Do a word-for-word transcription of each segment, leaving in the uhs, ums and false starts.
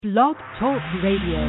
Blog Talk Radio.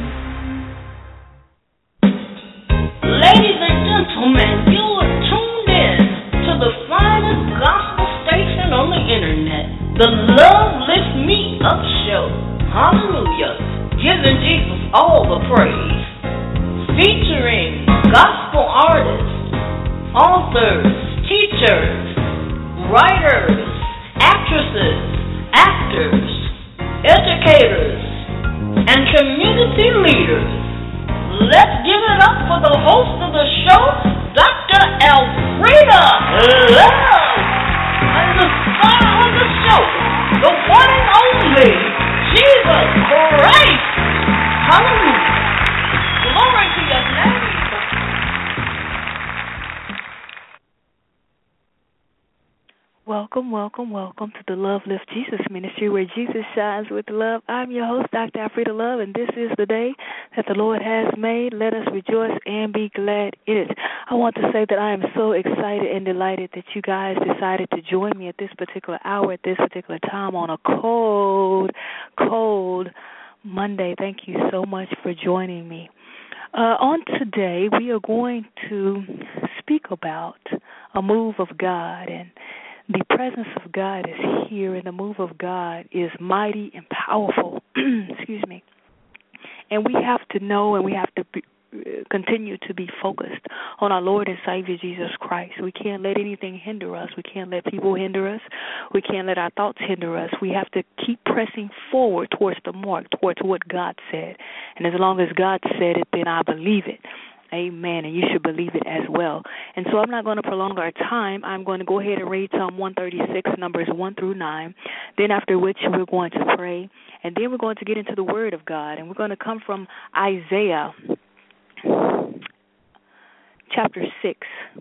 Ladies and gentlemen, you are tuned in to the finest gospel station on the internet, the Love Lift Me Up Show. Hallelujah. Giving Jesus all the praise. Featuring gospel artists, authors, teachers, writers, actresses, actors, educators, and community leaders. Let's give it up for the host of the show, Doctor Elfrida Love, and the star of the show, the one and only Jesus Christ. Hallelujah. Glory to your name. Welcome, welcome, welcome to the Love Lift Jesus Ministry, where Jesus shines with love. I'm your host, Doctor Elfrida Love, and this is the day that the Lord has made. Let us rejoice and be glad in it. I want to say that I am so excited and delighted that you guys decided to join me at this particular hour, at this particular time on a cold, cold Monday. Thank you so much for joining me. Uh, on today, we are going to speak about a move of God, and the presence of God is here, and the move of God is mighty and powerful. Excuse me. And we have to know, and we have to be, uh, continue to be focused on our Lord and Savior Jesus Christ. We can't let anything hinder us. We can't let people hinder us. We can't let our thoughts hinder us. We have to keep pressing forward towards the mark, towards what God said. And as long as God said it, then I believe it. Amen, and you should believe it as well. And so I'm not going to prolong our time. I'm going to go ahead and read Psalm one thirty-six, numbers one through nine, then after which we're going to pray, and then we're going to get into the Word of God, and we're going to come from Isaiah chapter six,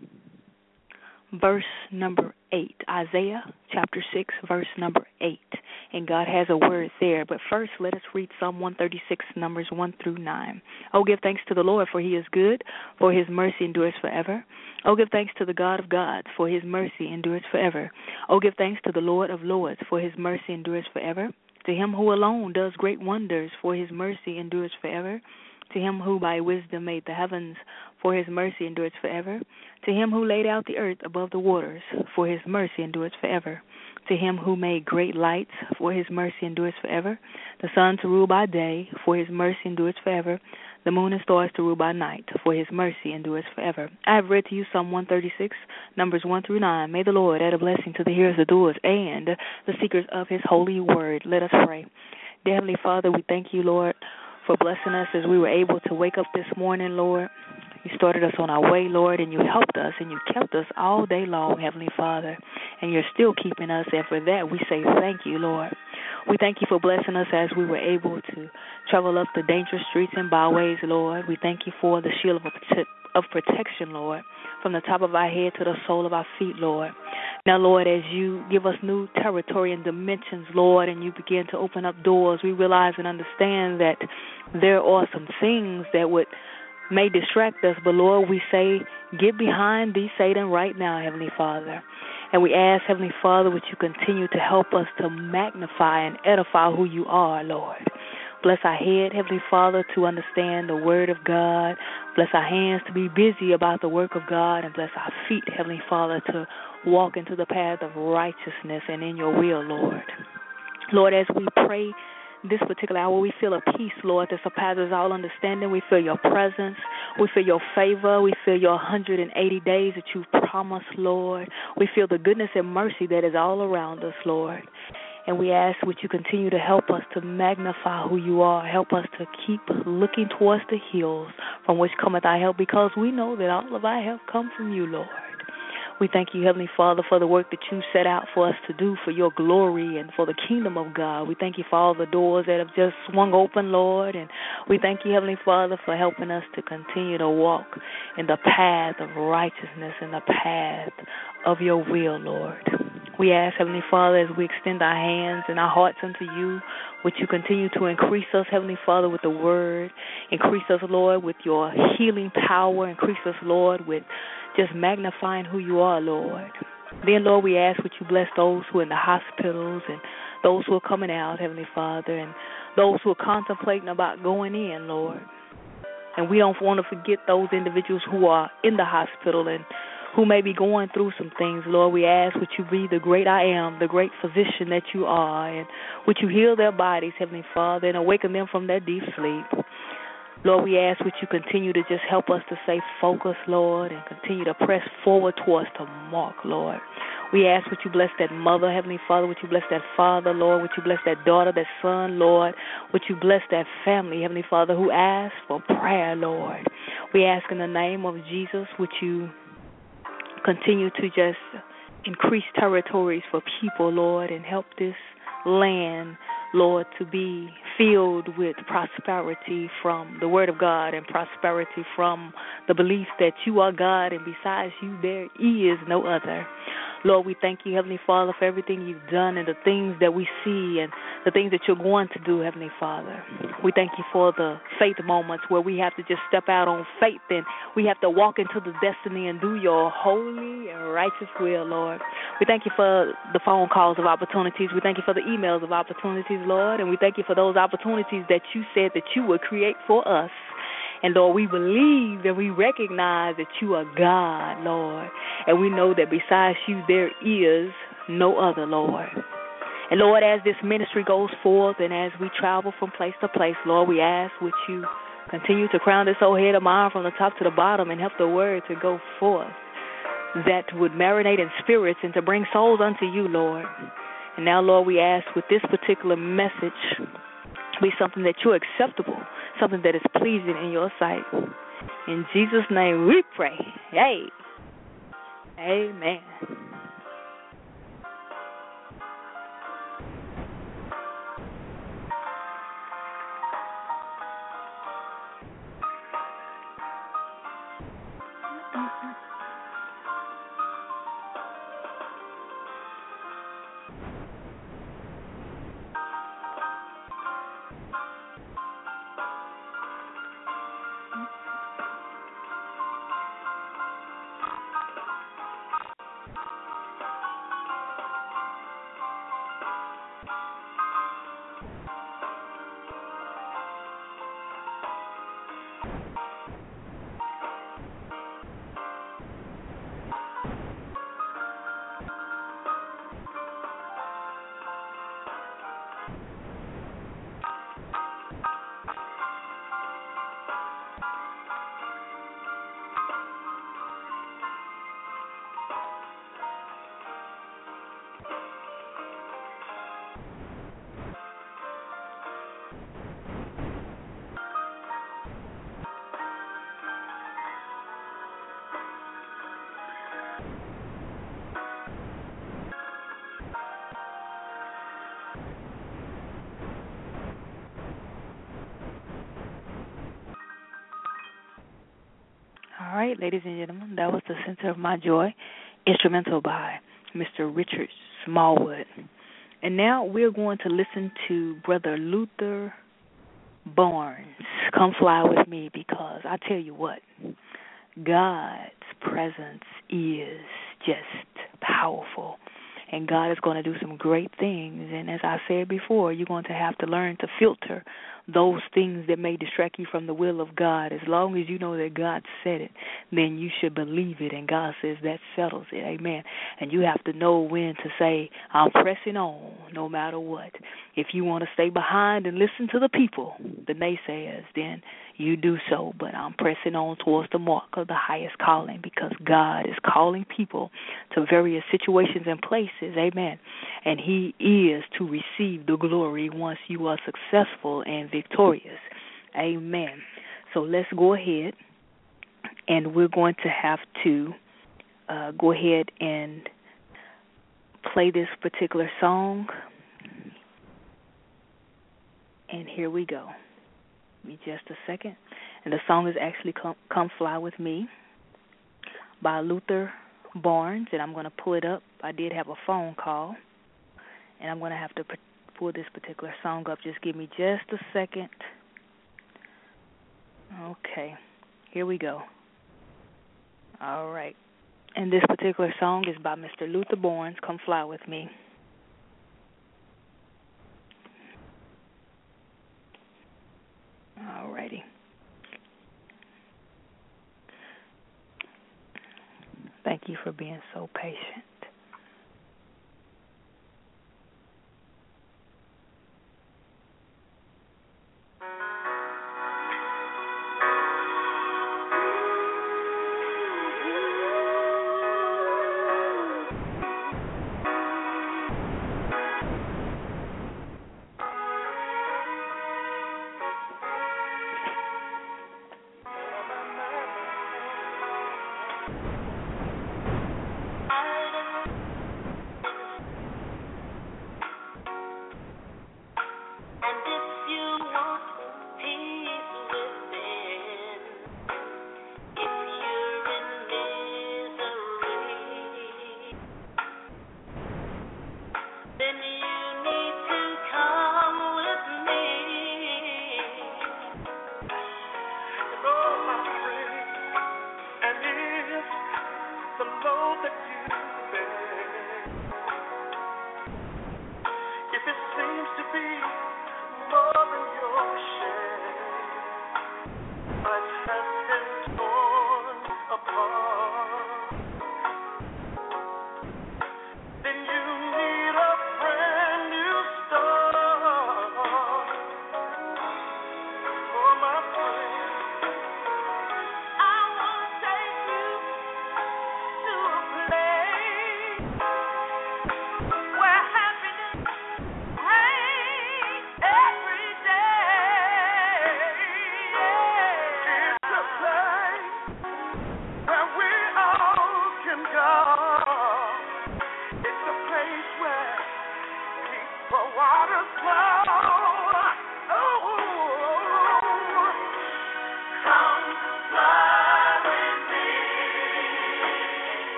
verse number eight. Isaiah chapter six, verse number eight. And God has a word there. But first, let us read Psalm one thirty-six, numbers one through nine. Oh, give thanks to the Lord, for he is good, for his mercy endures forever. Oh, give thanks to the God of gods, for his mercy endures forever. Oh, give thanks to the Lord of lords, for his mercy endures forever. To him who alone does great wonders, for his mercy endures forever. To him who by wisdom made the heavens, for his mercy endures forever. To him who laid out the earth above the waters, for his mercy endures forever. To him who made great lights, for his mercy endures forever. The sun to rule by day, for his mercy endures forever. The moon and stars to rule by night, for his mercy endures forever. I have read to you Psalm one thirty-six, numbers one through nine. May the Lord add a blessing to the hearers, the doers, and the seekers of his holy word. Let us pray. Dear Heavenly Father, we thank you, Lord, for blessing us as we were able to wake up this morning, Lord. You started us on our way, Lord, and you helped us, and you kept us all day long, Heavenly Father, and you're still keeping us, and for that we say thank you, Lord. We thank you for blessing us as we were able to travel up the dangerous streets and byways, Lord. We thank you for the shield of, prote- of protection, Lord, from the top of our head to the sole of our feet, Lord. Now, Lord, as you give us new territory and dimensions, Lord, and you begin to open up doors, we realize and understand that there are some things that would may distract us, but Lord, we say, get behind thee, Satan, right now, Heavenly Father. And we ask, Heavenly Father, would you continue to help us to magnify and edify who you are, Lord. Bless our head, Heavenly Father, to understand the word of God. Bless our hands to be busy about the work of God. And bless our feet, Heavenly Father, to walk into the path of righteousness and in your will, Lord. Lord, as we pray this particular hour, we feel a peace, Lord, that surpasses all understanding. We feel your presence. We feel your favor. We feel your one hundred eighty days that you've promised, Lord. We feel the goodness and mercy that is all around us, Lord. And we ask would you continue to help us to magnify who you are. Help us to keep looking towards the hills from which cometh our help, because we know that all of our help comes from you, Lord. We thank you, Heavenly Father, for the work that you set out for us to do for your glory and for the kingdom of God. We thank you for all the doors that have just swung open, Lord. And we thank you, Heavenly Father, for helping us to continue to walk in the path of righteousness and the path of your will, Lord. We ask, Heavenly Father, as we extend our hands and our hearts unto you, would you continue to increase us, Heavenly Father, with the word. Increase us, Lord, with your healing power. Increase us, Lord, with just magnifying who you are, Lord. Then, Lord, we ask would you bless those who are in the hospitals and those who are coming out, Heavenly Father. And, those who are contemplating about going in, Lord. And we don't want to forget those individuals who are in the hospital and who may be going through some things. Lord, we ask would you be the great I am, the great physician that you are, and would you heal their bodies, Heavenly Father, and awaken them from their deep sleep. Lord, we ask would you continue to just help us to stay focused, Lord, and continue to press forward towards the mark, Lord. We ask would you bless that mother, Heavenly Father, would you bless that father, Lord, would you bless that daughter, that son, Lord, would you bless that family, Heavenly Father, who asked for prayer, Lord. We ask in the name of Jesus, would you continue to just increase territories for people, Lord, and help this land, Lord, to be filled with prosperity from the Word of God and prosperity from the belief that you are God and besides you there is no other. Lord, we thank you, Heavenly Father, for everything you've done and the things that we see and the things that you're going to do, Heavenly Father. We thank you for the faith moments where we have to just step out on faith and we have to walk into the destiny and do your holy and righteous will, Lord. We thank you for the phone calls of opportunities. We thank you for the emails of opportunities, Lord, and we thank you for those opportunities that you said that you would create for us. And, Lord, we believe and we recognize that you are God, Lord. And we know that besides you there is no other, Lord. And, Lord, as this ministry goes forth and as we travel from place to place, Lord, we ask would you continue to crown this old head of mine from the top to the bottom and help the word to go forth that would marinate in spirits and to bring souls unto you, Lord. And now, Lord, we ask with this particular message be something that you're acceptable, something that is pleasing in your sight. In Jesus' name we pray. Hey. Amen. All right, ladies and gentlemen, that was The Center of My Joy, instrumental by Mister Richard Smallwood. And now we're going to listen to Brother Luther Barnes. Come fly with me, because I tell you what, God's presence is just powerful. And God is going to do some great things. And as I said before, you're going to have to learn to filter those things that may distract you from the will of God. As long as you know that God said it, then you should believe it. And God says that settles it. Amen. And you have to know when to say, I'm pressing on no matter what. If you want to stay behind and listen to the people, the naysayers, then you do so. But I'm pressing on towards the mark of the highest calling, because God is calling people to various situations and places. Amen. And he is to receive the glory once you are successful and victorious. Amen. So let's go ahead, and we're going to have to uh, go ahead and play this particular song. And here we go. Give me just a second. And the song is actually Come, Come Fly With Me by Luther Barnes, and I'm going to pull it up. I did have a phone call, and I'm going to have to pull this particular song up. Just give me just a second. Okay, here we go. All right. And this particular song is by Mister Luther Barnes, Come Fly With Me. righty. Thank you for being so patient. I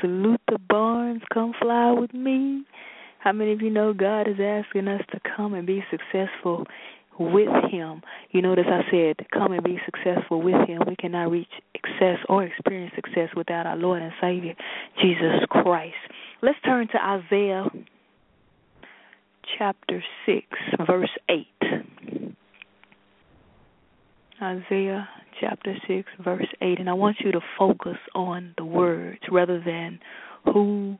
Luther Barnes, come fly with me. How many of you know God is asking us to come and be successful with Him? You notice I said, come and be successful with Him. We cannot reach success or experience success without our Lord and Savior, Jesus Christ. Let's turn to Isaiah chapter six, verse eight. Isaiah chapter six, verse eight. And I want you to focus on the words rather than who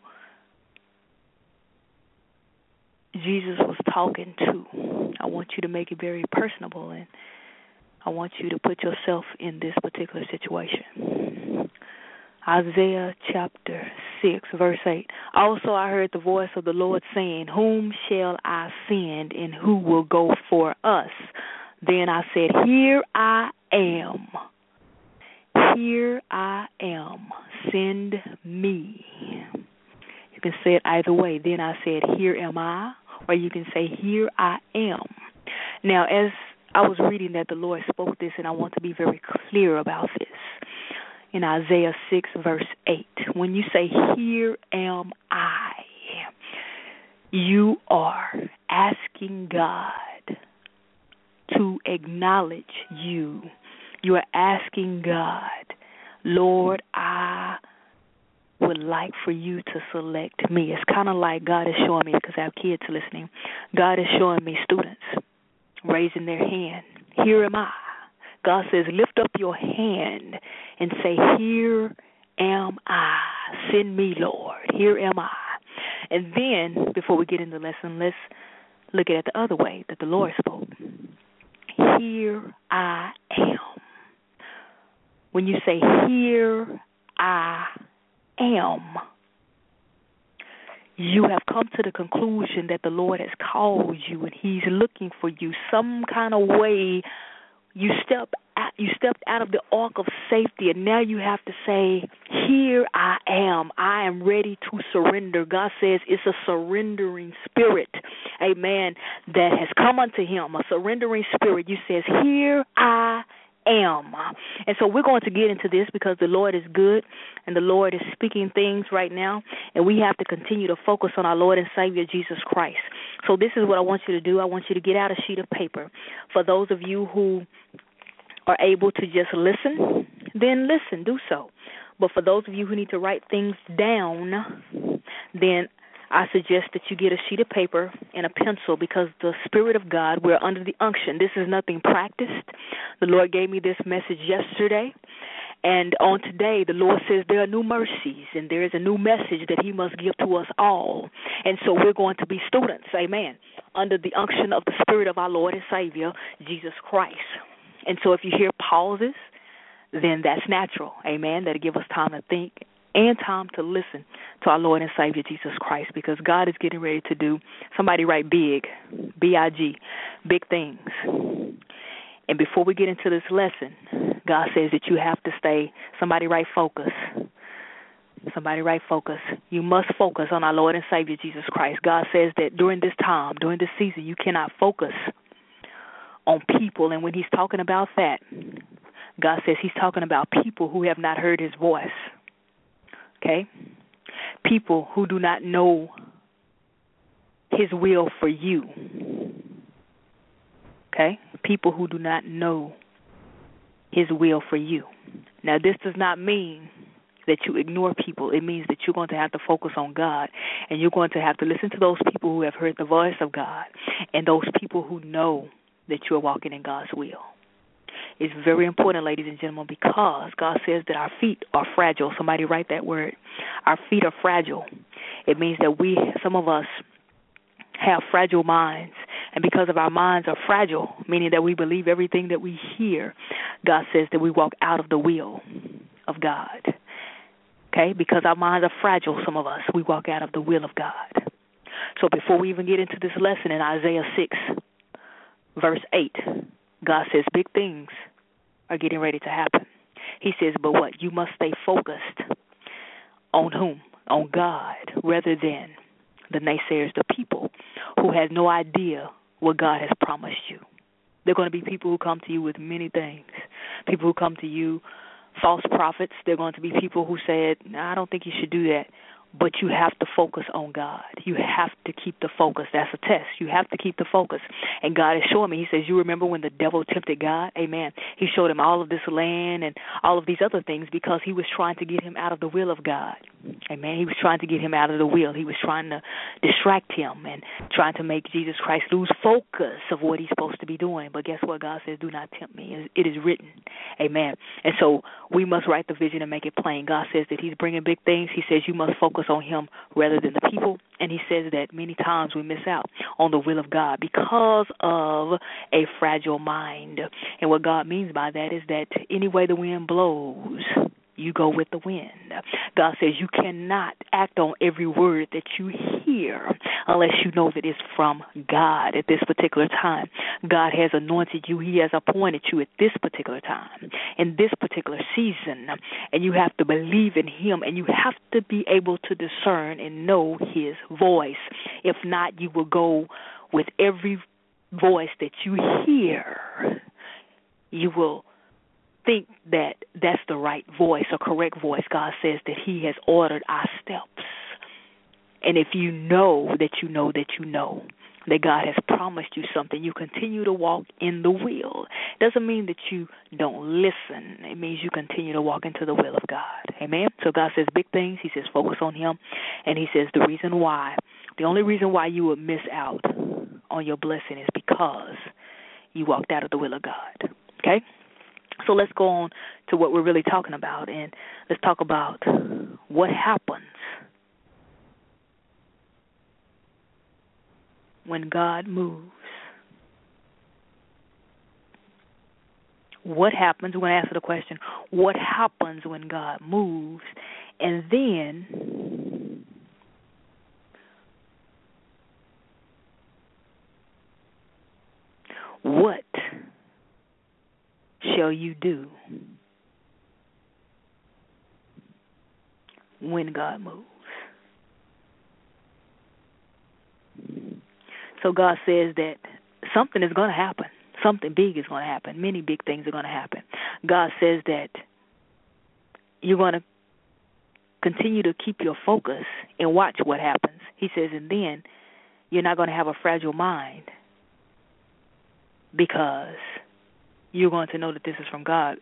Jesus was talking to. I want you to make it very personable, and I want you to put yourself in this particular situation. Isaiah chapter six, verse eight. Also I heard the voice of the Lord saying, whom shall I send, and who will go for us? Then I said, here I am. Here I am. Send me. You can say it either way. Then I said, here am I. Or you can say, here I am. Now, as I was reading that, the Lord spoke this, and I want to be very clear about this. In Isaiah six, verse eight, when you say, here am I, you are asking God to acknowledge you. You are asking God, Lord, I would like for you to select me. It's kind of like God is showing me, because I have kids listening, God is showing me students raising their hand. Here am I. God says, lift up your hand and say, here am I. Send me, Lord. Here am I. And then, before we get into the lesson, let's look at it the other way that the Lord spoke. Here I am. When you say, here I am, you have come to the conclusion that the Lord has called you and He's looking for you. Some kind of way you step out, you stepped out of the ark of safety, and now you have to say, here I am. I am ready to surrender. God says it's a surrendering spirit, amen, that has come unto Him, a surrendering spirit. You says, here I am. And so we're going to get into this because the Lord is good and the Lord is speaking things right now, and we have to continue to focus on our Lord and Savior Jesus Christ. So this is what I want you to do. I want you to get out a sheet of paper. For those of you who are able to just listen, then listen, do so. But for those of you who need to write things down, then I suggest that you get a sheet of paper and a pencil, because the Spirit of God, we're under the unction. This is nothing practiced. The Lord gave me this message yesterday, and on today, the Lord says there are new mercies, and there is a new message that He must give to us all. And so we're going to be students, amen, under the unction of the Spirit of our Lord and Savior, Jesus Christ. And so if you hear pauses, then that's natural, amen. That'll give us time to think and time to listen to our Lord and Savior, Jesus Christ, because God is getting ready to do, somebody write big, B I G, big things. And before we get into this lesson, God says that you have to stay, somebody write focus. Somebody write focus. You must focus on our Lord and Savior, Jesus Christ. God says that during this time, during this season, you cannot focus on people. And when He's talking about that, God says He's talking about people who have not heard His voice. Okay? People who do not know His will for you. Okay? People who do not know His will for you. Now, this does not mean that you ignore people. It means that you're going to have to focus on God, and you're going to have to listen to those people who have heard the voice of God, and those people who know that you're walking in God's will. It's very important, ladies and gentlemen, because God says that our feet are fragile. Somebody write that word. Our feet are fragile. It means that we, some of us, have fragile minds. And because of our minds are fragile, meaning that we believe everything that we hear, God says that we walk out of the will of God. Okay? Because our minds are fragile, some of us, we walk out of the will of God. So before we even get into this lesson in Isaiah six, verse eight, God says big things are getting ready to happen. He says, but what? You must stay focused on whom? On God, rather than the naysayers, the people who have no idea what God has promised you. There are going to be people who come to you with many things. People who come to you false prophets. There are going to be people who said, no, I don't think you should do that. But you have to focus on God. You have to keep the focus. That's a test. You have to keep the focus. And God is showing me, he says, you remember when the devil tempted God? Amen. He showed him all of this land and all of these other things because he was trying to get him out of the will of God. Amen. He was trying to get him out of the will. He was trying to distract him and trying to make Jesus Christ lose focus of what he's supposed to be doing. But guess what? God says, do not tempt me. It is written. Amen. And so we must write the vision and make it plain. God says that he's bringing big things. He says you must focus on him rather than the people. And he says that many times we miss out on the will of God because of a fragile mind. And what God means by that is that any way the wind blows, you go with the wind. God says you cannot act on every word that you hear unless you know that it's from God at this particular time. God has anointed you. He has appointed you at this particular time, in this particular season, and you have to believe in him, and you have to be able to discern and know his voice. If not, you will go with every voice that you hear. You will think that that's the right voice or correct voice. God says that he has ordered our steps. And if you know that you know that you know that God has promised you something, you continue to walk in the will. Doesn't mean that you don't listen. It means you continue to walk into the will of God. Amen? So God says big things. He says focus on him. And he says the reason why, the only reason why you would miss out on your blessing is because you walked out of the will of God. Okay? So let's go on to what we're really talking about, and let's talk about what happens when God moves. What happens when I answer the question, what happens when God moves? And then what shall you do when God moves? So God says that something is going to happen. Something big is going to happen. Many big things are going to happen. God says that you're going to continue to keep your focus and watch what happens. He says, and then you're not going to have a fragile mind because you're going to know that this is from God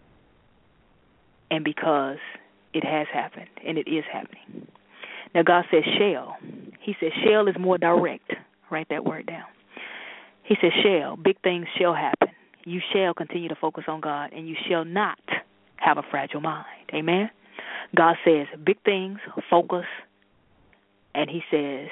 and because it has happened and it is happening. Now, God says shall. He says shall is more direct. Write that word down. He says shall. Big things shall happen. You shall continue to focus on God and you shall not have a fragile mind. Amen? God says big things, focus, and he says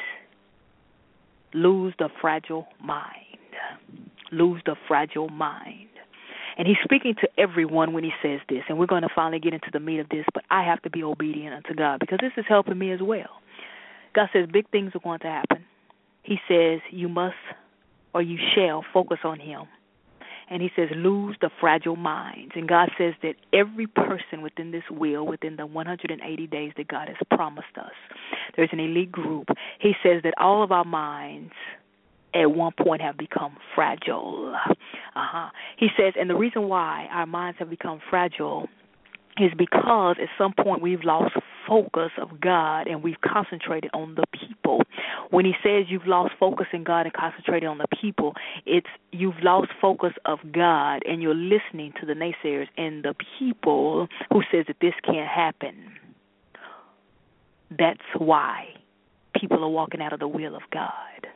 lose the fragile mind. Lose the fragile mind. And he's speaking to everyone when he says this, and we're going to finally get into the meat of this, but I have to be obedient unto God because this is helping me as well. God says big things are going to happen. He says you must or you shall focus on him. And he says lose the fragile minds. And God says that every person within this will, within the one hundred eighty days that God has promised us, there's an elite group. He says that all of our minds at one point have become fragile. Uh-huh. He says, and the reason why our minds have become fragile is because at some point we've lost focus of God and we've concentrated on the people. When he says you've lost focus in God and concentrated on the people, it's you've lost focus of God and you're listening to the naysayers and the people who says that this can't happen. That's why people are walking out of the will of God.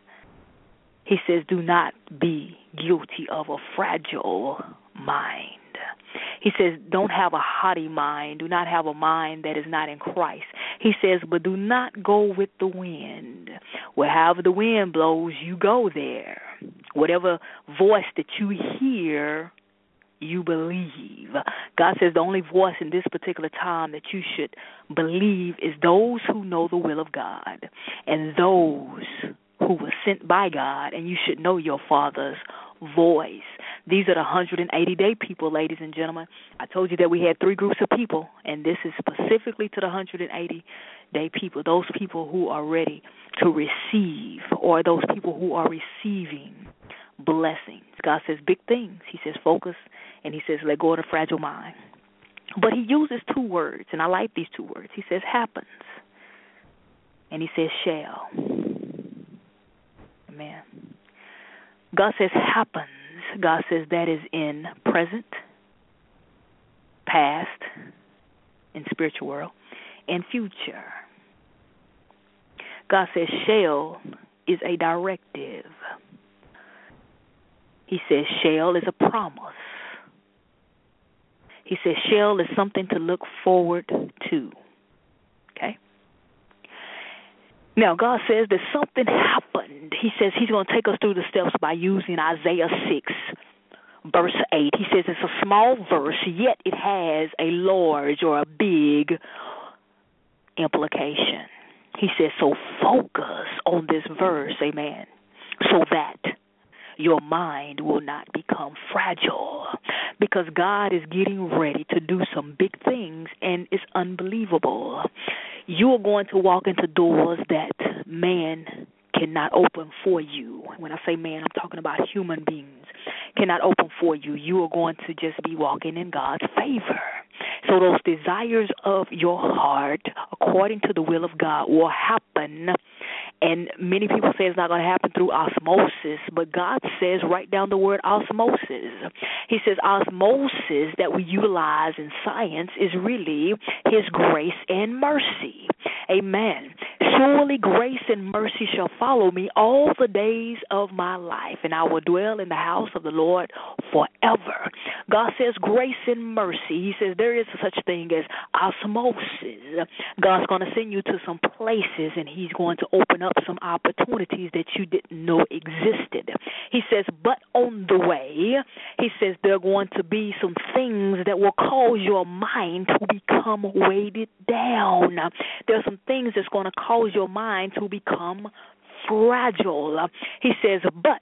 He says, do not be guilty of a fragile mind. He says, don't have a haughty mind. Do not have a mind that is not in Christ. He says, but do not go with the wind. Wherever the wind blows, you go there. Whatever voice that you hear, you believe. God says the only voice in this particular time that you should believe is those who know the will of God and those who were sent by God, and you should know your Father's voice. These are the one hundred eighty day people, ladies and gentlemen. I told you that we had three groups of people, and this is specifically to the one hundred eighty day people, those people who are ready to receive, or those people who are receiving blessings. God says big things. He says focus, and he says let go of the fragile mind. But he uses two words, and I like these two words. He says happens, and he says shall. Amen. God says happens. God says that is in present, past, in spiritual world, and future. God says shall is a directive. He says shall is a promise. He says shall is something to look forward to. Okay? Now, God says that something happened. He says he's going to take us through the steps by using Isaiah six, verse eight. He says it's a small verse, yet it has a large or a big implication. He says, so focus on this verse, amen, so that your mind will not become fragile, because God is getting ready to do some big things, and it's unbelievable. You are going to walk into doors that man cannot open for you. When I say man, I'm talking about human beings cannot open for you. You are going to just be walking in God's favor. So those desires of your heart, according to the will of God, will happen. And many people say it's not going to happen through osmosis, but God says, write down the word osmosis. He says osmosis that we utilize in science is really his grace and mercy. Amen. Surely grace and mercy shall follow me all the days of my life, and I will dwell in the house of the Lord forever. God says grace and mercy. He says there is such thing as osmosis. God's going to send you to some places, and he's going to open up some opportunities that you didn't know existed. He says, but on the way, he says there are going to be some things that will cause your mind to become weighted down. There are some things that's going to cause your mind to become fragile. He says, but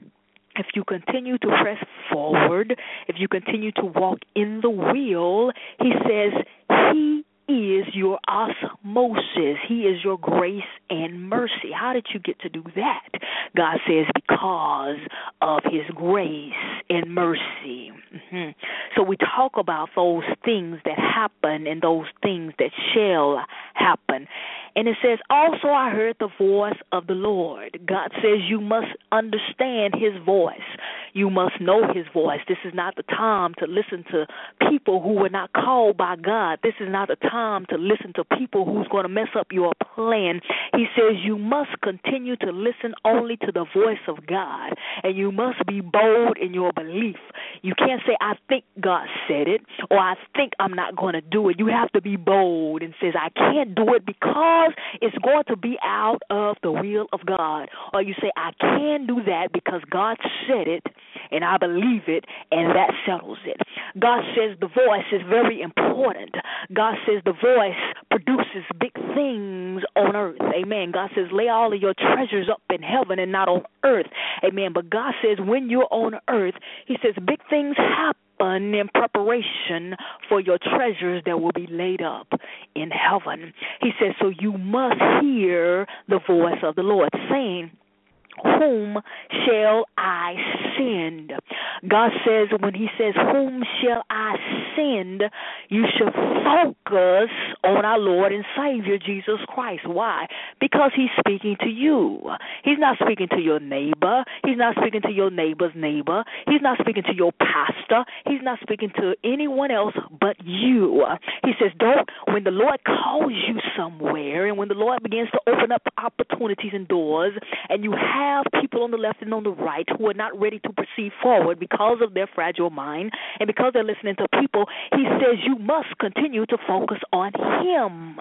if you continue to press forward, if you continue to walk in the will, he says he is your osmosis. He is your grace and mercy. How did you get to do that? God says because of his grace and mercy. Mm-hmm. So we talk about those things that happen and those things that shall happen. And it says, also I heard the voice of the Lord. God says you must understand his voice. You must know his voice. This is not the time to listen to people who were not called by God. This is not the time to listen to people who's going to mess up your plan. He says you must continue to listen only to the voice of God, and you must be bold in your belief. You can't say, I think God said it, or I think I'm not going to do it. You have to be bold and says, I can't do it because it's going to be out of the will of God. Or you say, I can do that because God said it, and I believe it, and that settles it. God says the voice is very important. God says the voice produces big things on earth. Amen. God says lay all of your treasures up in heaven and not on earth. Amen. But God says when you're on earth, he says big things happen in preparation for your treasures that will be laid up in heaven. He says, so you must hear the voice of the Lord saying, whom shall I send? God says, when he says, whom shall I send, you should focus on our Lord and Savior, Jesus Christ. Why? Because he's speaking to you. He's not speaking to your neighbor. He's not speaking to your neighbor's neighbor. He's not speaking to your pastor. He's not speaking to anyone else but you. He says, don't, when the Lord calls you somewhere, and when the Lord begins to open up opportunities and doors, and you have have people on the left and on the right who are not ready to proceed forward because of their fragile mind and because they're listening to people, he says you must continue to focus on him.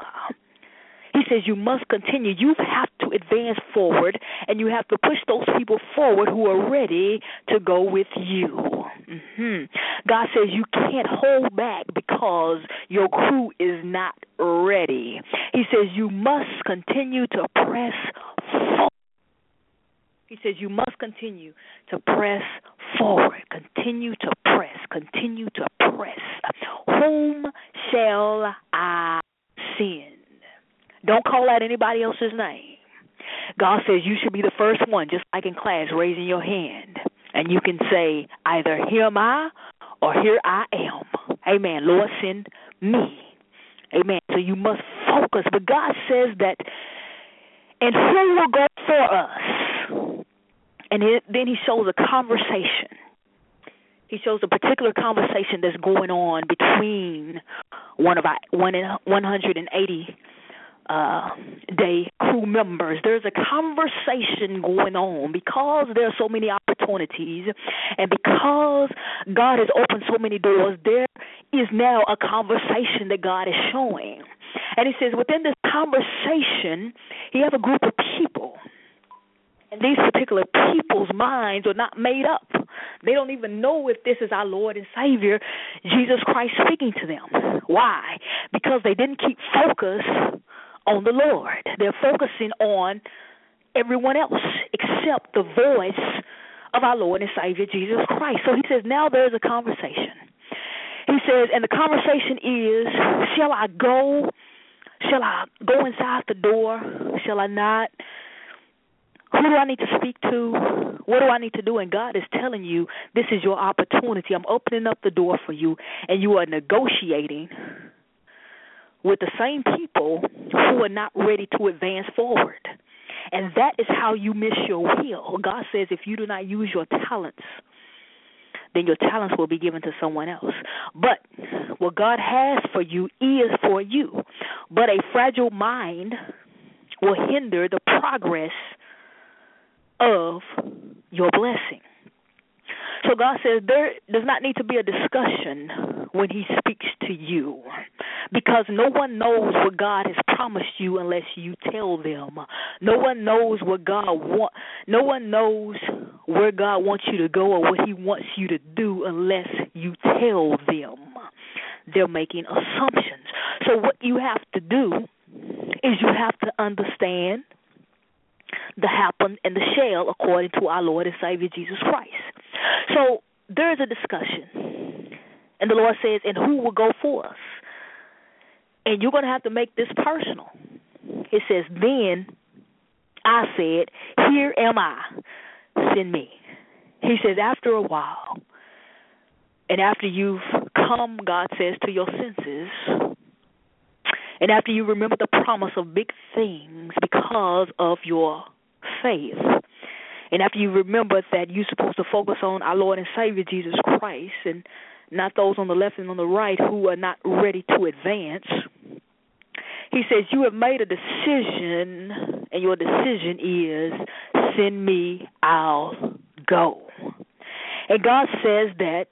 He says you must continue. You have to advance forward, and you have to push those people forward who are ready to go with you. Mm-hmm. God says you can't hold back because your crew is not ready. He says you must continue to press forward. He says you must continue to press forward. Continue to press. Continue to press. Whom shall I send? Don't call out anybody else's name. God says you should be the first one, just like in class, raising your hand. And you can say either here am I or here I am. Amen. Lord, send me. Amen. So you must focus. But God says that, and who will go for us? And it, then he shows a conversation. He shows a particular conversation that's going on between one of our one one hundred eighty uh, day crew members. There's a conversation going on because there are so many opportunities, and because God has opened so many doors. There is now a conversation that God is showing, and He says within this conversation, He has a group of people. And these particular people's minds are not made up. They don't even know if this is our Lord and Savior, Jesus Christ, speaking to them. Why? Because they didn't keep focus on the Lord. They're focusing on everyone else except the voice of our Lord and Savior, Jesus Christ. So he says, now there's a conversation. He says, and the conversation is, shall I go? Shall I go inside the door? Shall I not? Who do I need to speak to? What do I need to do? And God is telling you, this is your opportunity. I'm opening up the door for you, and you are negotiating with the same people who are not ready to advance forward. And that is how you miss your will. God says if you do not use your talents, then your talents will be given to someone else. But what God has for you is for you. But a fragile mind will hinder the progress of your blessing. So God says there does not need to be a discussion when He speaks to you, because no one knows what God has promised you unless you tell them. No one knows what God want. No one knows where God wants you to go or what He wants you to do unless you tell them. They're making assumptions. So what you have to do is you have to understand the happen and the shall according to our Lord and Savior Jesus Christ. So there is a discussion, and the Lord says, and who will go for us? And you're going to have to make this personal. It says, then I said, here am I, send me. He says, after a while, and after you've come, God says, to your senses, and after you remember the promise of big things because of your faith, and after you remember that you're supposed to focus on our Lord and Savior Jesus Christ and not those on the left and on the right who are not ready to advance, He says you have made a decision, and your decision is, send me, I'll go. And God says that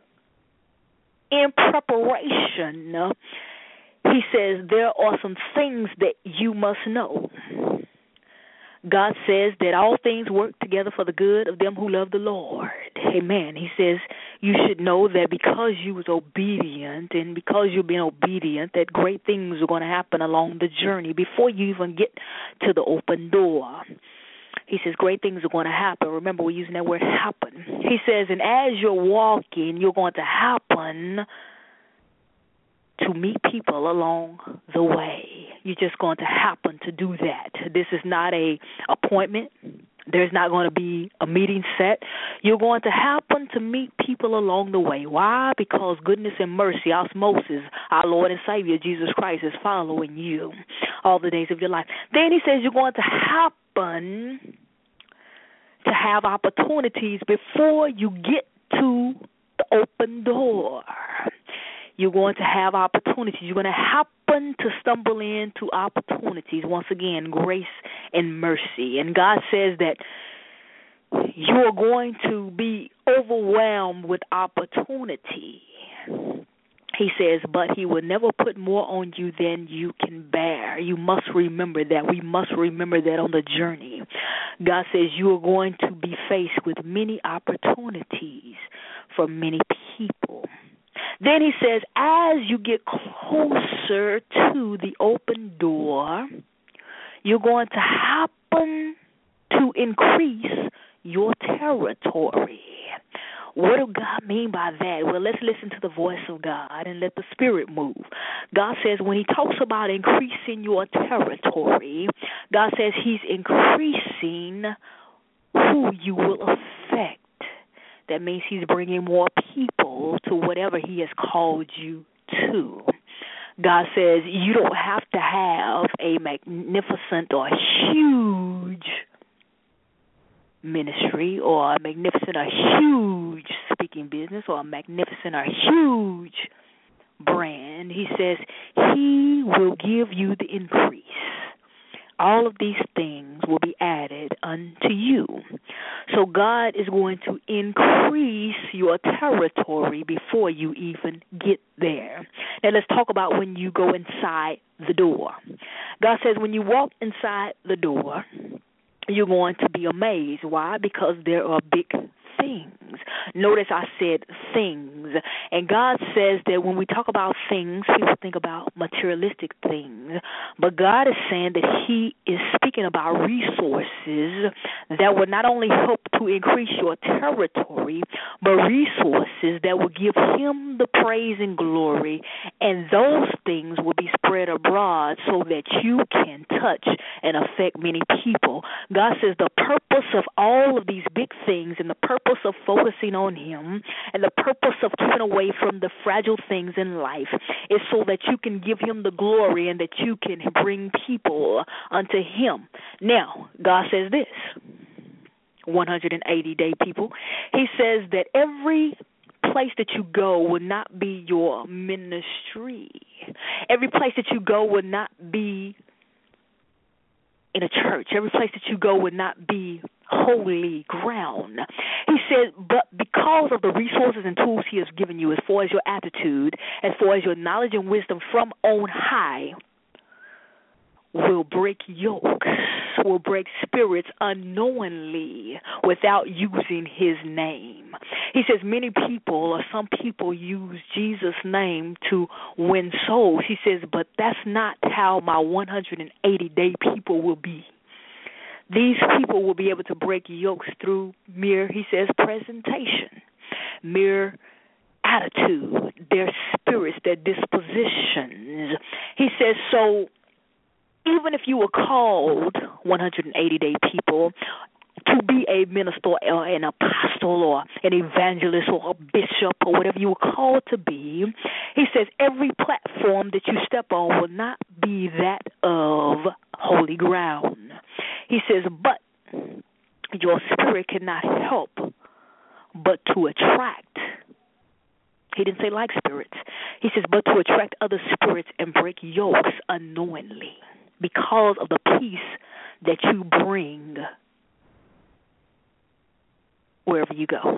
in preparation, He says there are some things that you must know. God says that all things work together for the good of them who love the Lord. Amen. He says you should know that because you was obedient and because you've been obedient, that great things are going to happen along the journey before you even get to the open door. He says great things are going to happen. Remember, we're using that word happen. He says, and as you're walking, you're going to happen to meet people along the way. You're just going to happen to do that. This is not a appointment. There's not going to be a meeting set. You're going to happen to meet people along the way. Why? Because goodness and mercy, osmosis, our Lord and Savior, Jesus Christ, is following you all the days of your life. Then He says you're going to happen to have opportunities before you get to the open door. You're going to have opportunities. You're going to happen to stumble into opportunities. Once again, grace and mercy. And God says that you are going to be overwhelmed with opportunity. He says, but He will never put more on you than you can bear. You must remember that. We must remember that on the journey. God says you are going to be faced with many opportunities for many people. Then He says, as you get closer to the open door, you're going to happen to increase your territory. What does God mean by that? Well, let's listen to the voice of God and let the Spirit move. God says when He talks about increasing your territory, God says He's increasing who you will affect. That means he's bringing more people to whatever he has called you to. God says you don't have to have a magnificent or huge ministry or a magnificent or huge speaking business or a magnificent or huge brand. He says he will give you the increase. All of these things will be added unto you. So God is going to increase your territory before you even get there. Now let's talk about when you go inside the door. God says when you walk inside the door, you're going to be amazed. Why? Because there are big things. Notice I said things. And God says that when we talk about things, people think about materialistic things. But God is saying that he is speaking about resources that will not only help to increase your territory, but resources that will give him the praise and glory. And those things will be spread abroad so that you can touch and affect many people. God says the purpose of all of these big things and the purpose of focusing on him and the purpose of keeping away from the fragile things in life is so that you can give him the glory and that you can bring people unto him. Now, God says this, one hundred eighty day people. He says that every place that you go will not be your ministry. Every place that you go will not be in a church. Every place that you go would not be holy ground. He said, but because of the resources and tools he has given you, as far as your attitude, as far as your knowledge and wisdom from on high, will break yokes, will break spirits unknowingly without using his name. He says many people or some people use Jesus' name to win souls. He says, but that's not how my one hundred eighty day people will be. These people will be able to break yokes through mere, he says, presentation, mere attitude, their spirits, their dispositions. He says, so even if you were called one hundred eighty day people to be a minister or an apostle or an evangelist or a bishop or whatever you were called to be, he says every platform that you step on will not be that of holy ground. He says, but your spirit cannot help but to attract. He didn't say like spirits. He says, but to attract other spirits and break yokes unknowingly because of the peace that you bring wherever you go.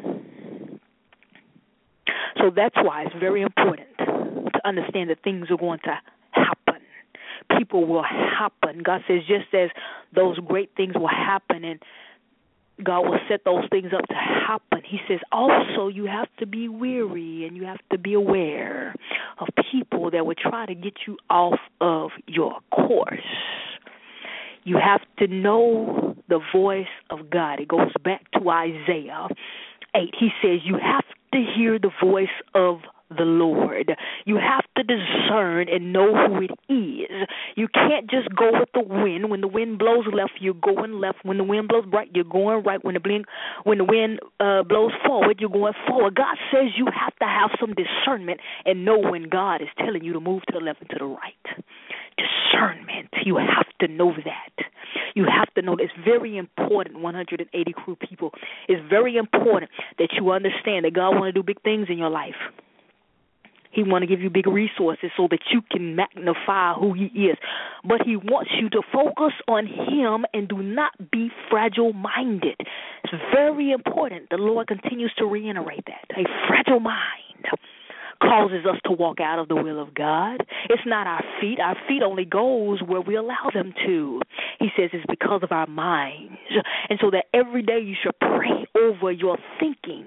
So that's why it's very important to understand that things are going to happen. People will happen. God says just as those great things will happen and God will set those things up to happen, he says also you have to be weary and you have to be aware of people that will try to get you off of your course. You have to know the voice of God. It goes back to Isaiah eight. He says you have to hear the voice of the Lord. You have to discern and know who it is. You can't just go with the wind. When the wind blows left, you're going left. When the wind blows right, you're going right. When the wind, when the wind uh, blows forward, you're going forward. God says you have to have some discernment and know when God is telling you to move to the left and to the right. Discernment. You have to know that. You have to know that it's very important, one hundred eighty crew people. It's very important that you understand that God wants to do big things in your life. He wants to give you big resources so that you can magnify who he is. But he wants you to focus on him and do not be fragile-minded. It's very important. The Lord continues to reiterate that. A fragile mind causes us to walk out of the will of God. It's not our feet. Our feet only goes where we allow them to. He says it's because of our minds. And so that every day you should pray over your thinking,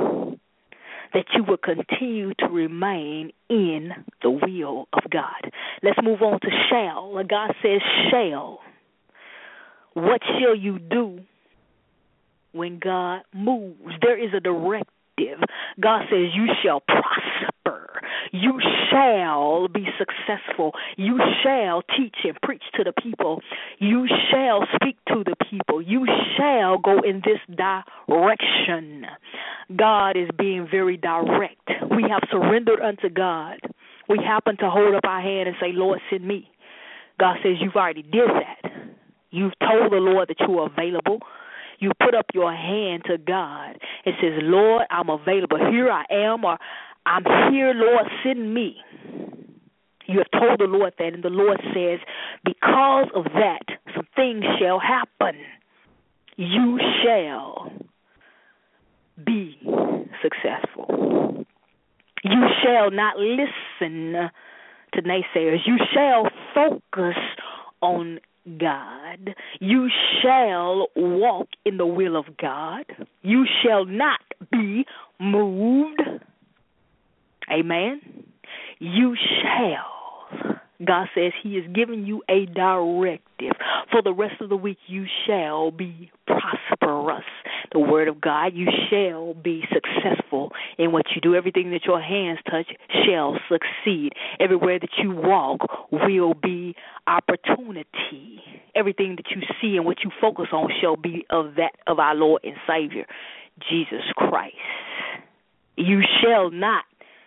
that you will continue to remain in the will of God. Let's move on to shall. God says shall. What shall you do when God moves? There is a directive. God says you shall prosper. You shall be successful. You shall teach and preach to the people. You shall speak to the people. You shall go in this direction. God is being very direct. We have surrendered unto God. We happen to hold up our hand and say, Lord, send me. God says, you've already did that. You've told the Lord that you are available. You put up your hand to God and says, Lord, I'm available. Here I am, or I'm here, Lord, send me. You have told the Lord that, and the Lord says, because of that, some things shall happen. You shall be successful. You shall not listen to naysayers. You shall focus on God. You shall walk in the will of God. You shall not be moved. Amen. You shall. God says he is giving you a directive. For the rest of the week, you shall be prosperous. The word of God, you shall be successful in what you do. Everything that your hands touch shall succeed. Everywhere that you walk will be opportunity. Everything that you see and what you focus on shall be of that of our Lord and Savior, Jesus Christ. You shall not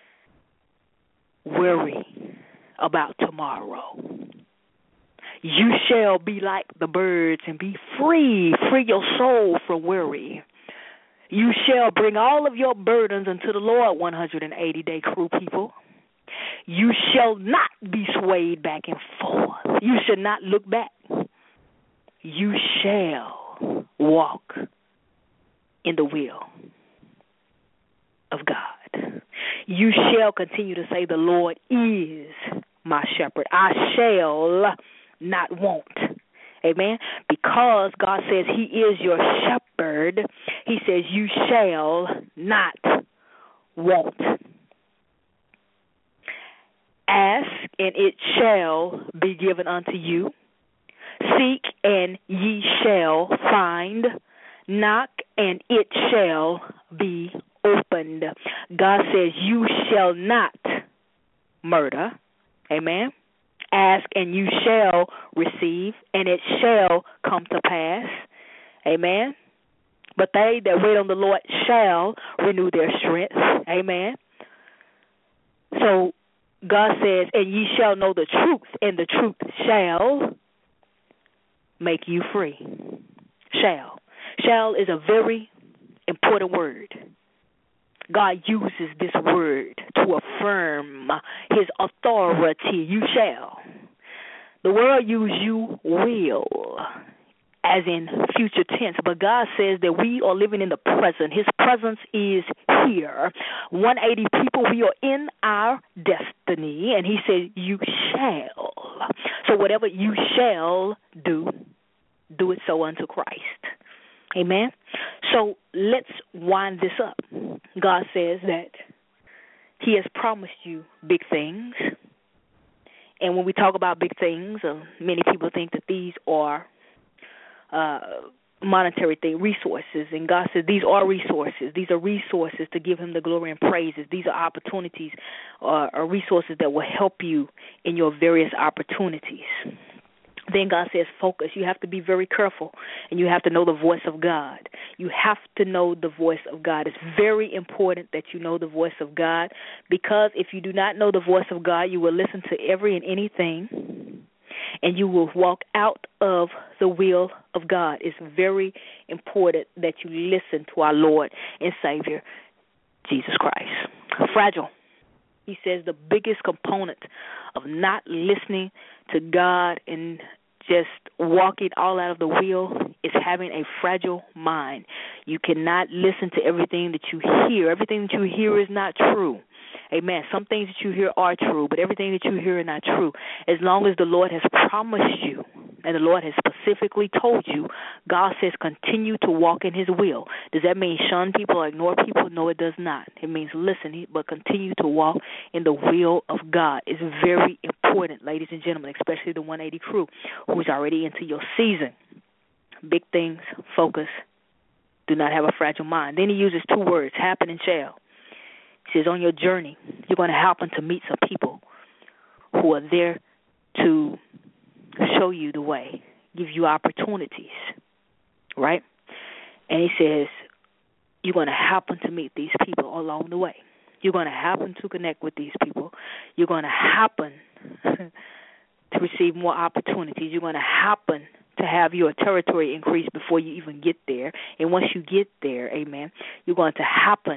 worry about tomorrow. You shall be like the birds and be free. Free your soul from worry. You shall bring all of your burdens unto the Lord, one hundred eighty day crew people. You shall not be swayed back and forth. You shall not look back. You shall walk in the will of God. You shall continue to say, the Lord is my shepherd. I shall not want. Amen. Because God says he is your shepherd, he says you shall not want. Ask, and it shall be given unto you. Seek, and ye shall find. Knock, and it shall be opened. God says you shall not murder. Amen. Ask, and you shall receive, and it shall come to pass. Amen. But they that wait on the Lord shall renew their strength. Amen. So God says, and ye shall know the truth, and the truth shall make you free. Shall. Shall is a very important word. God uses this word to affirm his authority. You shall. The world uses you will, as in future tense, but God says that we are living in the present. His presence is here. one hundred eighty people, we are in our destiny, and he said, you shall. So whatever you shall do, do it so unto Christ. Amen. So let's wind this up. God says that he has promised you big things. And when we talk about big things, uh, many people think that these are uh, monetary thing, resources. And God says these are resources. These are resources to give him the glory and praises. These are opportunities or, or resources that will help you in your various opportunities. Then God says focus. You have to be very careful, and you have to know the voice of God. You have to know the voice of God. It's very important that you know the voice of God, because if you do not know the voice of God, you will listen to every and anything, and you will walk out of the will of God. It's very important that you listen to our Lord and Savior, Jesus Christ. Fragile. He says the biggest component of not listening to God and just walking all out of the will is having a fragile mind. You cannot listen to everything that you hear. Everything that you hear is not true. Amen. Some things that you hear are true, but everything that you hear is not true. As long as the Lord has promised you and the Lord has specifically told you, God says continue to walk in his will. Does that mean shun people or ignore people? No, it does not. It means listen, but continue to walk in the will of God. It's very important, ladies and gentlemen, especially the one eighty crew who's already into your season. Big things, focus, do not have a fragile mind. Then he uses two words, happen and shall. He says on your journey, you're going to happen to meet some people who are there to show you the way, give you opportunities, right? And he says, You're going to happen to meet these people along the way. You're going to happen to connect with these people. You're going to happen to receive more opportunities. You're going to happen to have your territory increase before you even get there. And once you get there, amen, you're going to happen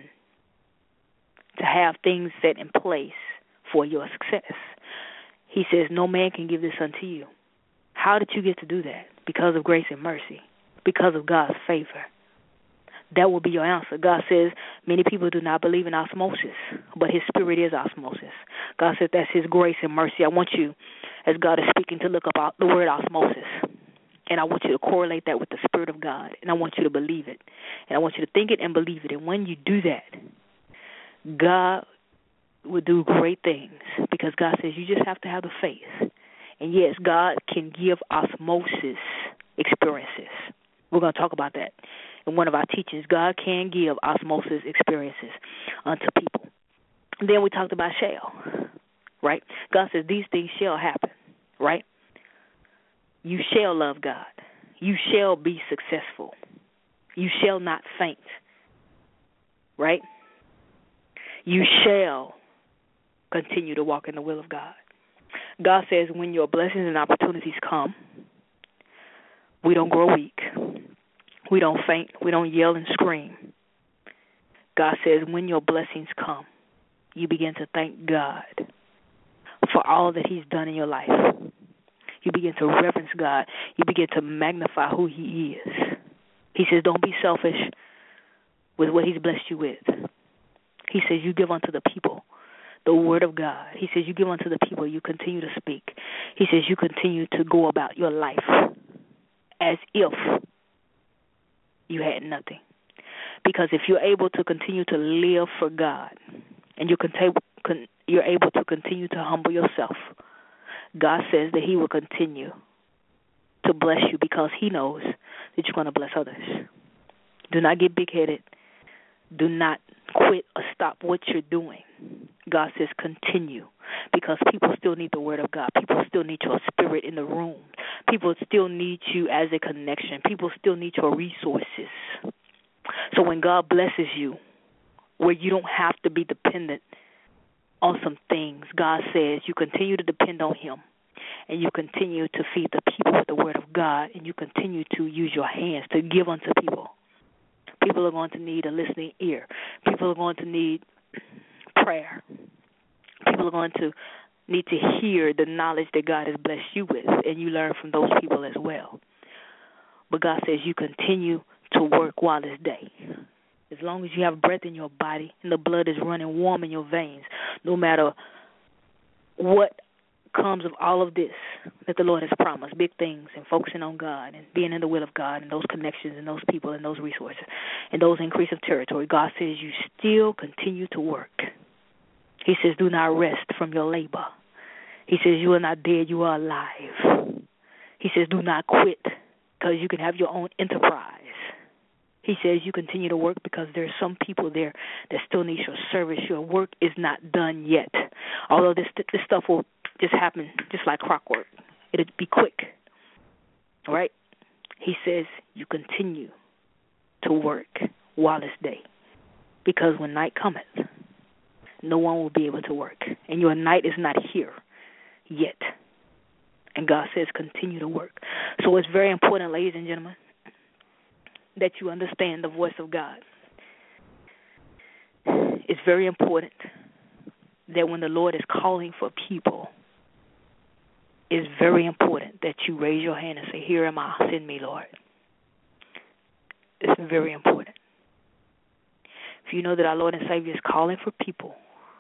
to have things set in place for your success. He says, no man can give this unto you. How did you get to do that? Because of grace and mercy, because of God's favor. That will be your answer. God says many people do not believe in osmosis, but his spirit is osmosis. God says that's his grace and mercy. I want you, as God is speaking, to look up the word osmosis. And I want you to correlate that with the Spirit of God. And I want you to believe it. And I want you to think it and believe it. And when you do that, God will do great things, because God says you just have to have the faith. And yes, God can give osmosis experiences. We're going to talk about that in one of our teachings. God can give osmosis experiences unto people. And then we talked about shall, right? God says these things shall happen, right? You shall love God. You shall be successful. You shall not faint, right? You shall continue to walk in the will of God. God says when your blessings and opportunities come, we don't grow weak. We don't faint. We don't yell and scream. God says when your blessings come, you begin to thank God for all that he's done in your life. You begin to reverence God. You begin to magnify who he is. He says don't be selfish with what he's blessed you with. He says you give unto the people the word of God. He says you give unto the people, you continue to speak. He says you continue to go about your life as if you had nothing. Because if you're able to continue to live for God, and you con- you're able to continue to humble yourself, God says that he will continue to bless you, because he knows that you're going to bless others. Do not get big-headed. Do not quit or stop what you're doing. God says continue, because people still need the word of God. People still need your spirit in the room. People still need you as a connection. People still need your resources. So when God blesses you, where you don't have to be dependent on some things, God says you continue to depend on him, and you continue to feed the people with the word of God, and you continue to use your hands to give unto people. People are going to need a listening ear. People are going to need prayer. People are going to need to hear the knowledge that God has blessed you with, and you learn from those people as well. But God says you continue to work while it's day. As long as you have breath in your body and the blood is running warm in your veins, no matter what comes of all of this that the Lord has promised, big things, and focusing on God and being in the will of God and those connections and those people and those resources and those increase of territory, God says you still continue to work. He says do not rest from your labor. He says you are not dead, you are alive. He says do not quit, because you can have your own enterprise. He says you continue to work, because there's some people there that still need your service. Your work is not done yet. Although this this stuff will just happen just like clockwork. It'll be quick, right? He says you continue to work while it's day, because when night cometh, no one will be able to work. And your night is not here yet. And God says continue to work. So it's very important, ladies and gentlemen, that you understand the voice of God. It's very important that when the Lord is calling for people, it's very important that you raise your hand and say, here am I, send me, Lord. It's very important. If you know that our Lord and Savior is calling for people,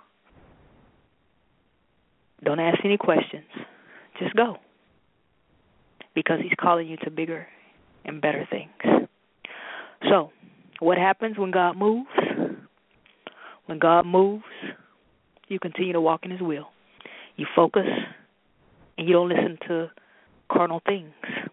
don't ask any questions. Just go. Because he's calling you to bigger and better things. So, what happens when God moves? When God moves, you continue to walk in his will. You focus, and you don't listen to carnal things.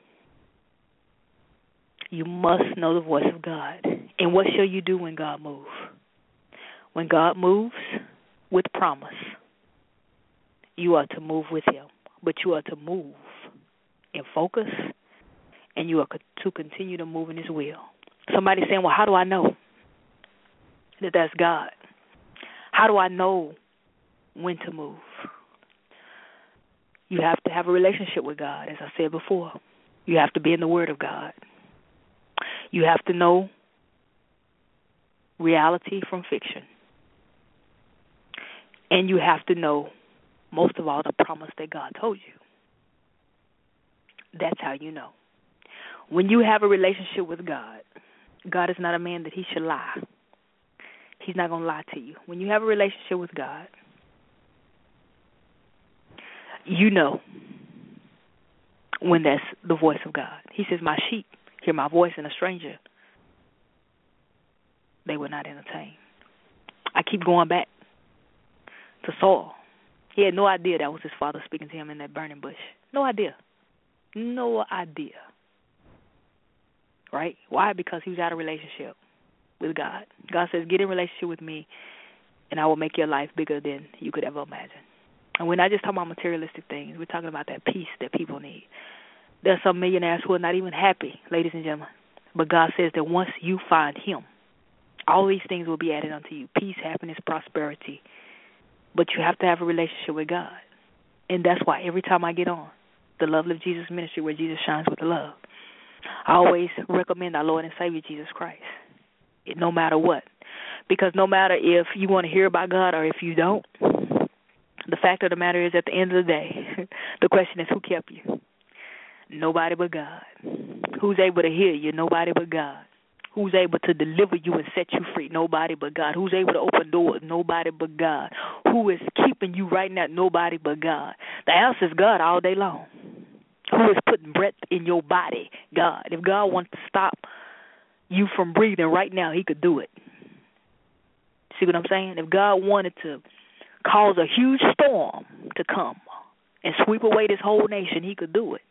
You must know the voice of God. And what shall you do when God moves? When God moves with promise, you are to move with him. But you are to move in focus, and you are to continue to move in his will. Somebody's saying, well, how do I know? that that's God? How do I know when to move? You have to have a relationship with God, as I said before. You have to be in the Word of God. You have to know reality from fiction. And you have to know, most of all, the promise that God told you. That's how you know. When you have a relationship with God, God is not a man that he should lie. He's not going to lie to you. When you have a relationship with God, you know when that's the voice of God. He says, my sheep hear my voice, and a stranger they will not entertain. I keep going back to Saul. He had no idea that was his father speaking to him in that burning bush. No idea. No idea. Right? Why? Because he was out of relationship with God. God says, get in relationship with me, and I will make your life bigger than you could ever imagine. And we're not just talking about materialistic things. We're talking about that peace that people need. There are some millionaires who are not even happy, ladies and gentlemen. But God says that once you find him, all these things will be added unto you. Peace, happiness, prosperity. But you have to have a relationship with God. And that's why every time I get on the Love Live Jesus ministry, where Jesus shines with love, I always recommend our Lord and Savior Jesus Christ, no matter what. Because no matter if you want to hear about God or if you don't, the fact of the matter is, at the end of the day, the question is, who kept you? Nobody but God. Who's able to hear you? Nobody but God. Who's able to deliver you and set you free? Nobody but God. Who's able to open doors? Nobody but God. Who is keeping you right now? Nobody but God. The answer is God all day long. Who is putting breath in your body? God. If God wants to stop you from breathing right now, he could do it. See what I'm saying? If God wanted to cause a huge storm to come and sweep away this whole nation, he could do it.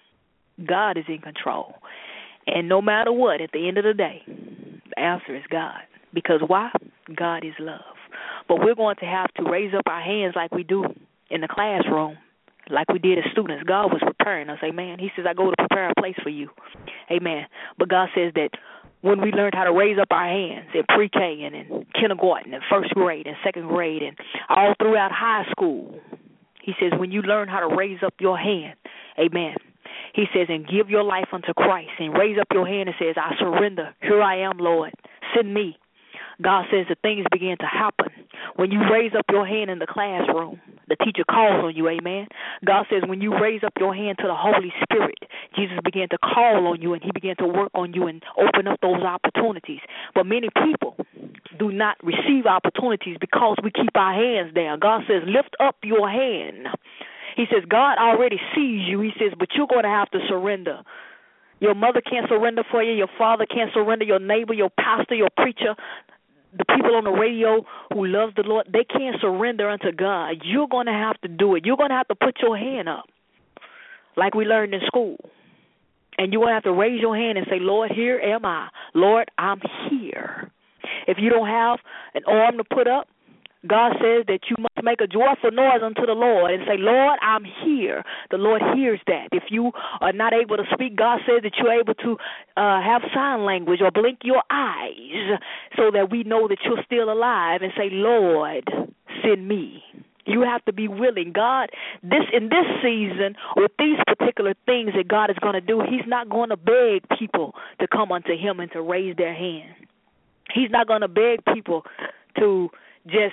God is in control. And no matter what, at the end of the day, the answer is God. Because why? God is love. But we're going to have to raise up our hands like we do in the classroom, like we did as students. God was preparing us, amen. He says, I go to prepare a place for you, amen. But God says that when we learned how to raise up our hands in pre-K and in kindergarten and first grade and second grade and all throughout high school, he says, when you learn how to raise up your hand, amen, he says, and give your life unto Christ and raise up your hand and says, I surrender. Here I am, Lord. Send me. God says that things begin to happen. When you raise up your hand in the classroom, the teacher calls on you, amen. God says when you raise up your hand to the Holy Spirit, Jesus began to call on you and he began to work on you and open up those opportunities. But many people do not receive opportunities because we keep our hands down. God says, lift up your hand. He says, God already sees you. He says, but you're going to have to surrender. Your mother can't surrender for you. Your father can't surrender. Your neighbor, your pastor, your preacher, the people on the radio who love the Lord, they can't surrender unto God. You're going to have to do it. You're going to have to put your hand up like we learned in school. And you're going to have to raise your hand and say, Lord, here am I. Lord, I'm here. If you don't have an arm to put up, God says that you must make a joyful noise unto the Lord and say, Lord, I'm here. The Lord hears that. If you are not able to speak, God says that you're able to uh, have sign language or blink your eyes so that we know that you're still alive and say, Lord, send me. You have to be willing. God, this in this season, with these particular things that God is going to do, he's not going to beg people to come unto him and to raise their hand. He's not going to beg people to just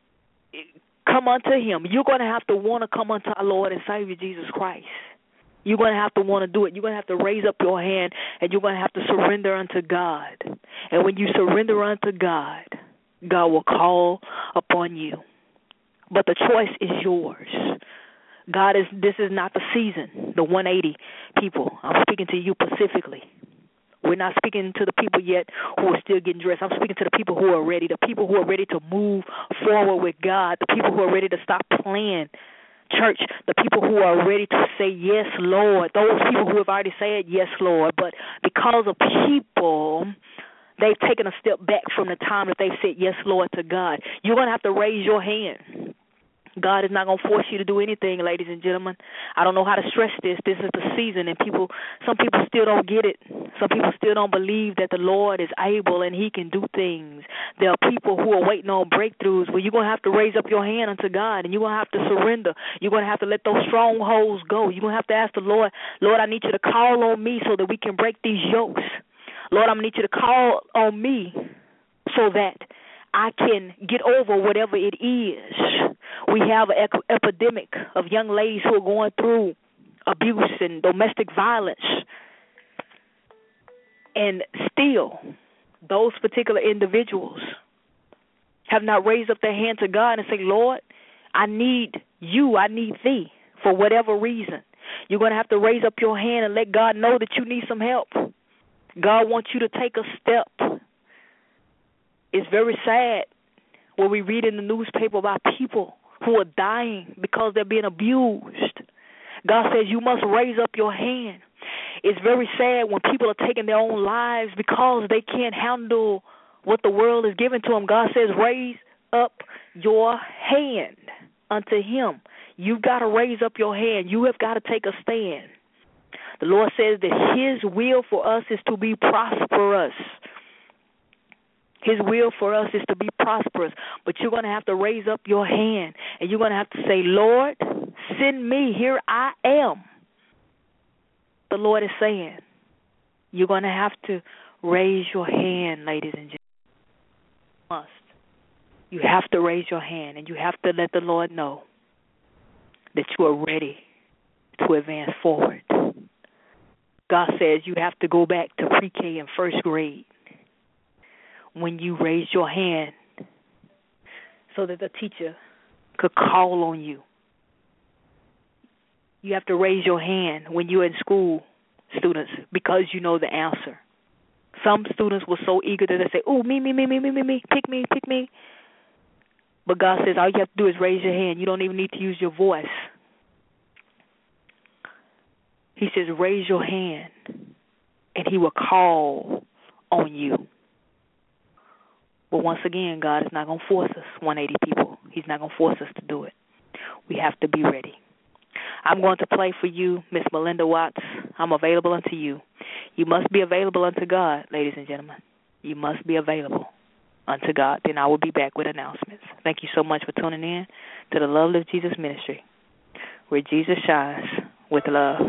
come unto him. You're going to have to want to come unto our Lord and Savior Jesus Christ. You're going to have to want to do it. You're going to have to raise up your hand, and you're going to have to surrender unto God. And when you surrender unto God, God will call upon you. But the choice is yours. God is. This is not the season, the one eighty people. I'm speaking to you specifically. We're not speaking to the people yet who are still getting dressed. I'm speaking to the people who are ready, the people who are ready to move forward with God, the people who are ready to stop playing church, the people who are ready to say, yes, Lord, those people who have already said, yes, Lord. But because of people, they've taken a step back from the time that they've said, yes, Lord, to God. You're going to have to raise your hand. God is not going to force you to do anything, ladies and gentlemen. I don't know how to stress this. This is the season, and people, some people still don't get it. Some people still don't believe that the Lord is able and he can do things. There are people who are waiting on breakthroughs where you're going to have to raise up your hand unto God, and you're going to have to surrender. You're going to have to let those strongholds go. You're going to have to ask the Lord, Lord, I need you to call on me so that we can break these yokes. Lord, I need you to call on me so that I can get over whatever it is. We have an epidemic of young ladies who are going through abuse and domestic violence. And still, those particular individuals have not raised up their hand to God and say, Lord, I need you, I need thee for whatever reason. You're going to have to raise up your hand and let God know that you need some help. God wants you to take a step. It's very sad when we read in the newspaper about people who are dying because they're being abused. God says you must raise up your hand. It's very sad when people are taking their own lives because they can't handle what the world is giving to them. God says raise up your hand unto him. You've got to raise up your hand. You have got to take a stand. The Lord says that his will for us is to be prosperous. His will for us is to be prosperous. But you're going to have to raise up your hand, and you're going to have to say, Lord, send me. Here I am. The Lord is saying, you're going to have to raise your hand, ladies and gentlemen. You must. You have to raise your hand, and you have to let the Lord know that you are ready to advance forward. God says you have to go back to pre-K and first grade when you raised your hand so that the teacher could call on you. You have to raise your hand when you're in school, students, because you know the answer. Some students were so eager that they say, oh, me, me, me, me, me, me, me, pick me, pick me. But God says all you have to do is raise your hand. You don't even need to use your voice. He says raise your hand, and he will call on you. But once again, God is not going to force us, one eighty people. He's not going to force us to do it. We have to be ready. I'm going to play for you, Miss Melinda Watts. I'm available unto you. You must be available unto God, ladies and gentlemen. You must be available unto God. Then I will be back with announcements. Thank you so much for tuning in to the Love Lift Jesus Ministry, where Jesus shines with love.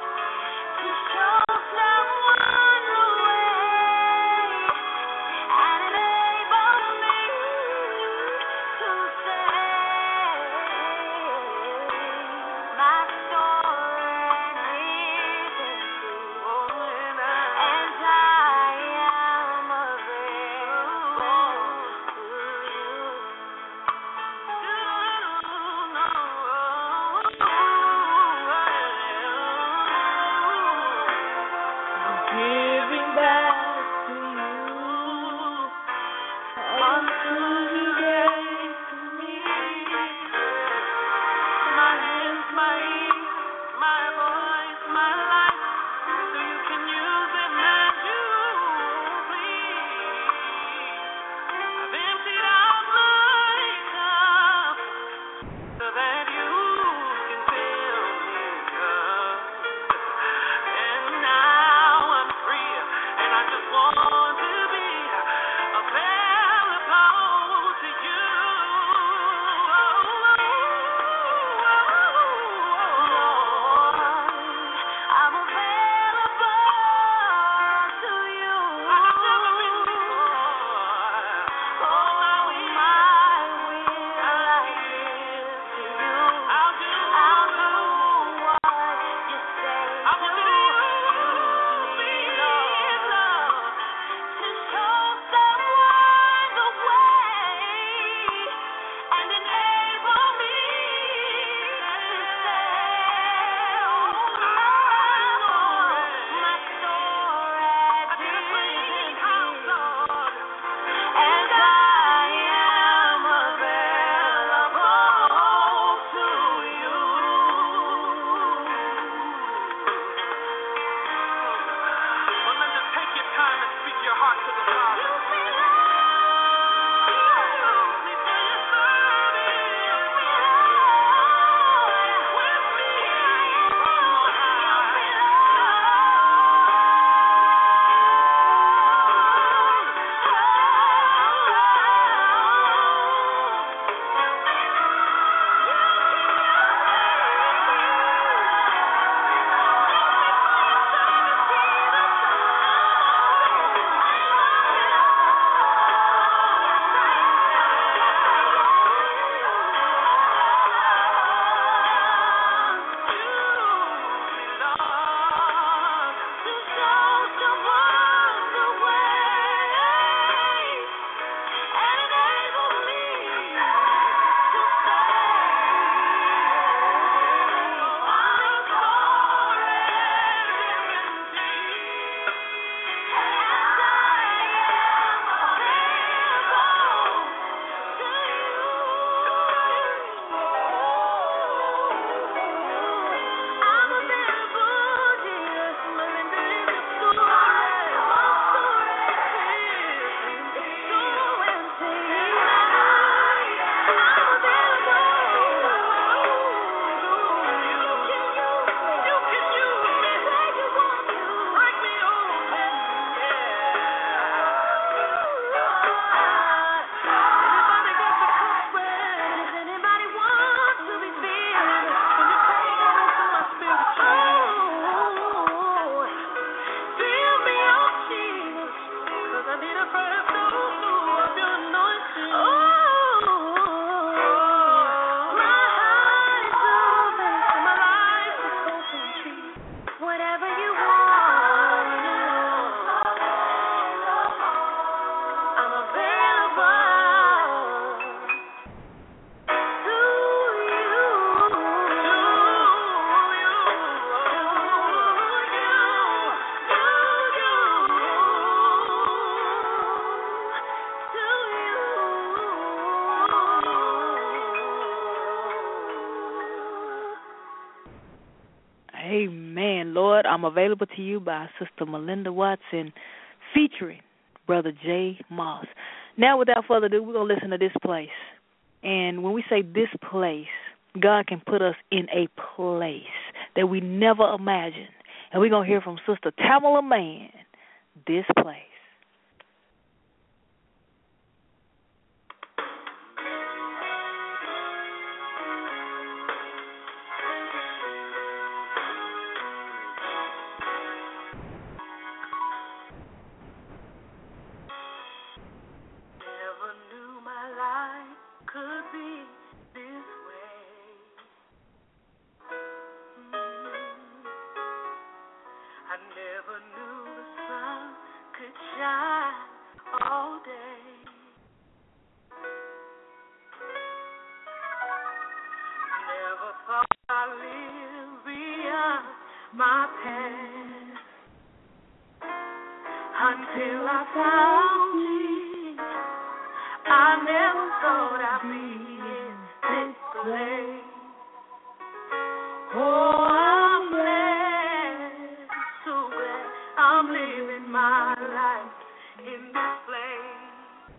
Show someone the way. Amen. Lord, I'm available to you by Sister Melinda Watson, featuring Brother Jay Moss. Now, without further ado, we're going to listen to this place. And when we say this place, God can put us in a place that we never imagined. And we're going to hear from Sister Tamala Mann, this place. Until I found you, I never thought I'd be in this place. Oh, I'm glad, so glad I'm living my life in this place.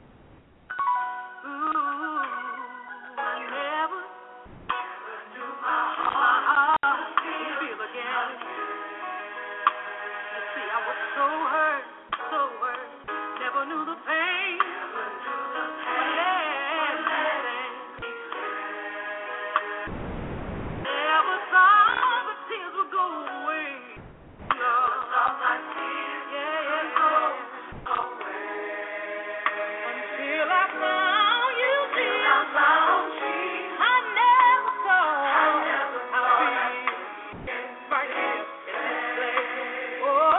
Ooh, I never, never knew my heart could feel again. You see, I was so hurt. So hurt, never knew the pain. Never knew the pain. Never thought the tears would go away. No. Thought my tears yeah, would go away. Until I found you, till I found you. I never thought I never thought I'd be right here in this place. Oh.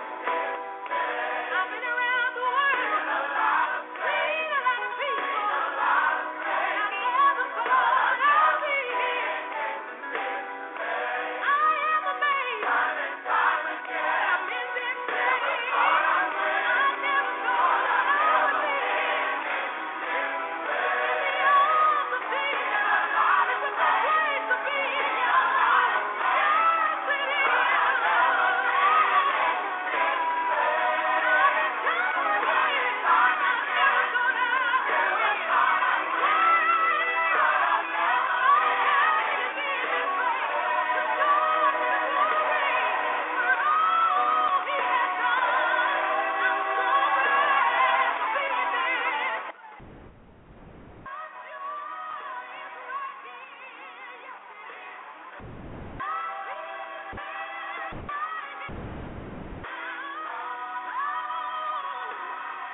I've been around the world, seen a lot of people.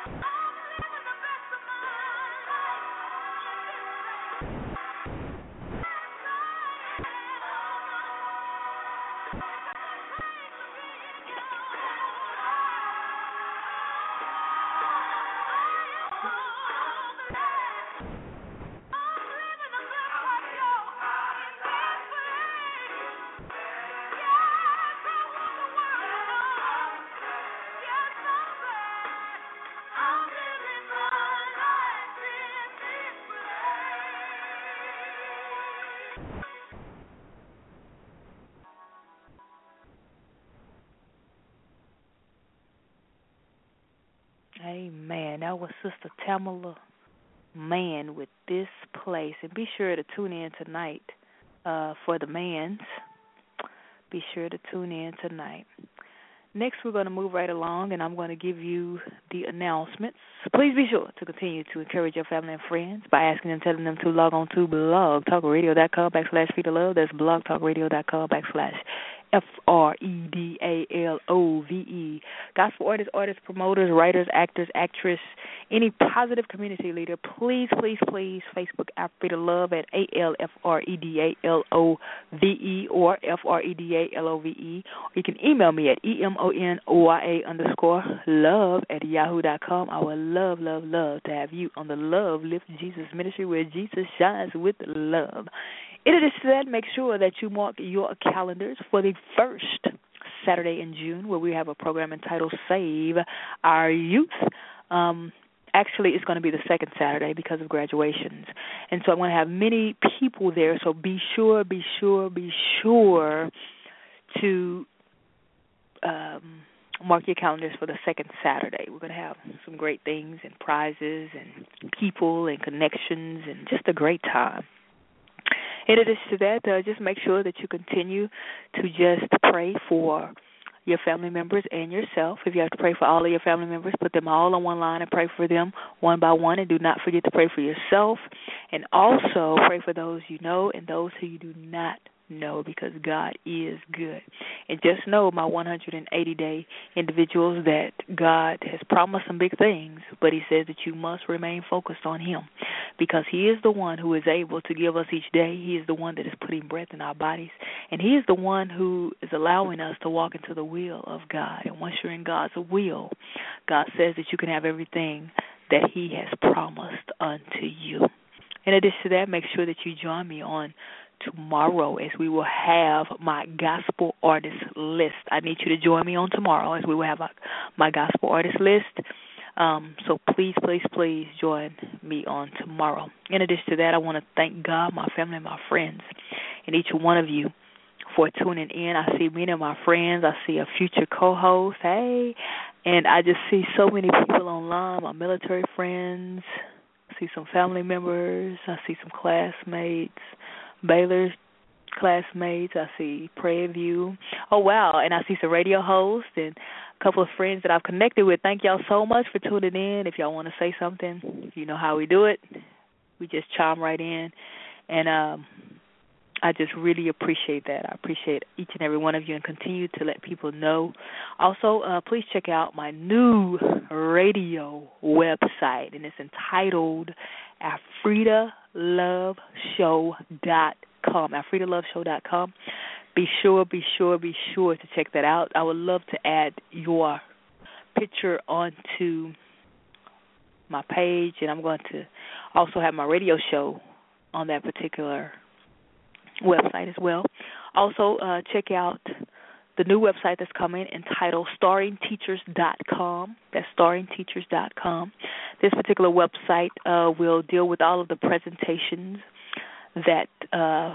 Amen. That was Sister Tamala Mann with This Place. And be sure to tune in tonight uh, for the Mans. Be sure to tune in tonight. Next, we're going to move right along, and I'm going to give you the announcements. So please be sure to continue to encourage your family and friends by asking and telling them to log on to blogtalkradio.com backslash Free to Love. That's blogtalkradio.com backslash F R E D A L O V E. Gospel artists, artists, promoters, writers, actors, actress, any positive community leader, please, please, please, Facebook at Free to Love at A L F R E D A L O V E or F R E D A L O V E. Or you can email me at E M O N O Y A underscore love at yahoo dot com. I would love, love, love to have you on the Love Lift Jesus Ministry where Jesus shines with love. In addition to that, make sure that you mark your calendars for the first Saturday in June where we have a program entitled Save Our Youth. Um, actually, it's going to be the second Saturday because of graduations. And so I'm going to have many people there, so be sure, be sure, be sure to um, mark your calendars for the second Saturday. We're going to have some great things and prizes and people and connections and just a great time. In addition to that, uh, just make sure that you continue to just pray for your family members and yourself. If you have to pray for all of your family members, put them all on one line and pray for them one by one. And do not forget to pray for yourself. And also pray for those you know and those who you do not know, because God is good. And just know, my one hundred eighty day individuals, that God has promised some big things, but he says that you must remain focused on him, because he is the one who is able to give us each day. He is the one that is putting breath in our bodies, and he is the one who is allowing us to walk into the will of God. And once you're in God's will, God says that you can have everything that he has promised unto you. In addition to that, make sure that you join me on tomorrow as we will have my gospel artist list. I need you to join me on tomorrow as we will have my, my gospel artist list. Um, so please, please, please join me on tomorrow. In addition to that, I want to thank God, my family, and my friends, and each one of you for tuning in. I see many of my friends. I see a future co-host. Hey, and I just see so many people online, my military friends. I see some family members. I see some classmates. Baylor's classmates. I see Prairie View. Oh, wow. And I see some radio hosts and a couple of friends that I've connected with. Thank y'all so much for tuning in. If y'all want to say something, you know how we do it. We just chime right in. And um, I just really appreciate that. I appreciate each and every one of you, and continue to let people know. Also, uh, please check out my new radio website, and it's entitled Afrida Love Show dot com. Afrida Love Show dot com. Be sure, be sure, be sure to check that out. I would love to add your picture onto my page, and I'm going to also have my radio show on that particular website as well. Also, uh, check out the new website that's coming entitled starring teachers dot com. That's starring teachers dot com. This particular website uh, will deal with all of the presentations that uh,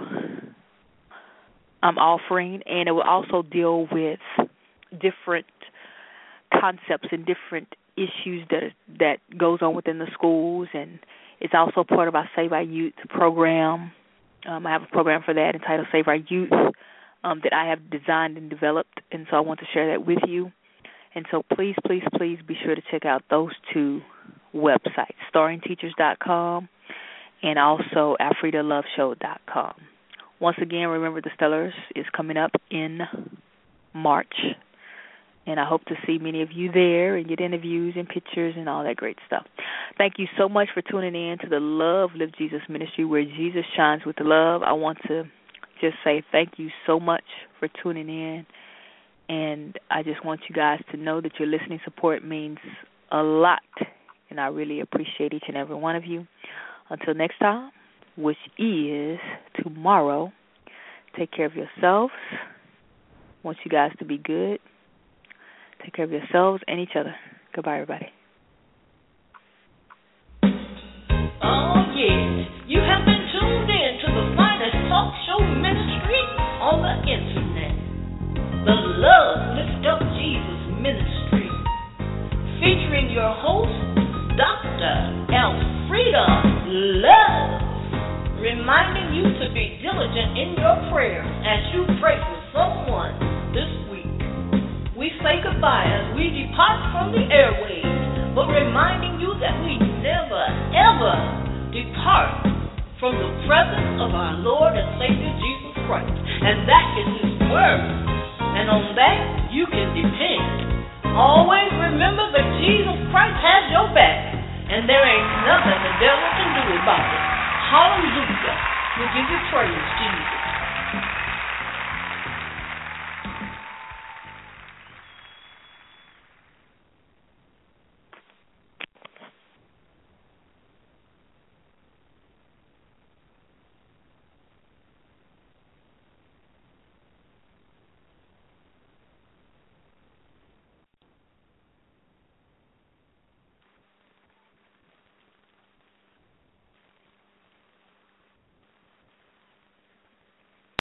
I'm offering, and it will also deal with different concepts and different issues that that goes on within the schools, and it's also part of our Save Our Youth program. Um, I have a program for that entitled Save Our Youth um, that I have designed and developed, and so I want to share that with you. And so please, please, please be sure to check out those two websites, starring teachers dot com and also Afrida Love Show dot com. Once again, remember the Stellars is coming up in March, And I hope to see many of you there and get interviews and pictures and all that great stuff. Thank you so much for tuning in to the Love Live Jesus Ministry, where Jesus shines with love. I want to just say thank you so much for tuning in. And I just want you guys to know that your listening support means a lot. And I really appreciate each and every one of you. Until next time, which is tomorrow, take care of yourselves. I want you guys to be good. Take care of yourselves and each other. Goodbye, everybody. Oh, yeah. You have been tuned in to the finest talk show ministry on the internet. The Love Lift Up Jesus Ministry. Featuring your host, Doctor Elfrida Love. Reminding you to be diligent in your prayers as you pray for someone this week. We say goodbye as we depart from the airwaves, but reminding you that we never, ever depart from the presence of our Lord and Savior Jesus Christ. And that is His Word. And on that, you can depend. Always remember that Jesus Christ has your back, and there ain't nothing the devil can do about it. Hallelujah. We give you praise, Jesus.